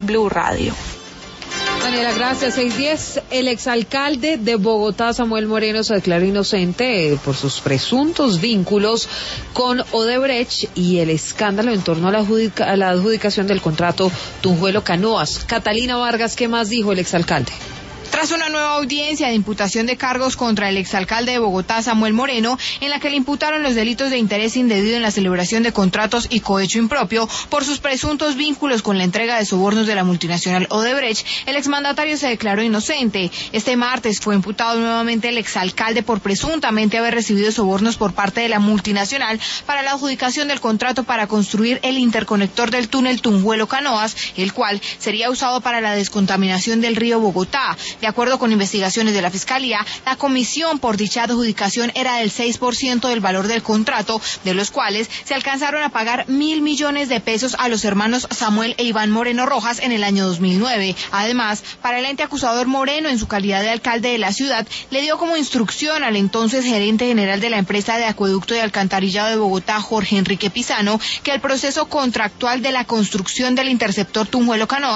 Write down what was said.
Blue Radio. Daniela, gracias. 6:10. El exalcalde de Bogotá, Samuel Moreno, se declaró inocente por sus presuntos vínculos con Odebrecht y el escándalo en torno a la adjudicación del contrato Tunjuelo Canoas. Catalina Vargas, ¿qué más dijo el exalcalde? Tras una nueva audiencia de imputación de cargos contra el exalcalde de Bogotá, Samuel Moreno, en la que le imputaron los delitos de interés indebido en la celebración de contratos y cohecho impropio por sus presuntos vínculos con la entrega de sobornos de la multinacional Odebrecht, el exmandatario se declaró inocente. Este martes fue imputado nuevamente el exalcalde por presuntamente haber recibido sobornos por parte de la multinacional para la adjudicación del contrato para construir el interconector del túnel Tunjuelo Canoas, el cual sería usado para la descontaminación del río Bogotá. De acuerdo con investigaciones de la Fiscalía, la comisión por dicha adjudicación era del 6% del valor del contrato, de los cuales se alcanzaron a pagar 1.000 millones de pesos a los hermanos Samuel e Iván Moreno Rojas en el año 2009. Además, para el ente acusador, Moreno, en su calidad de alcalde de la ciudad, le dio como instrucción al entonces gerente general de la empresa de acueducto y alcantarillado de Bogotá, Jorge Enrique Pizano, que el proceso contractual de la construcción del interceptor Tunjuelo Canoas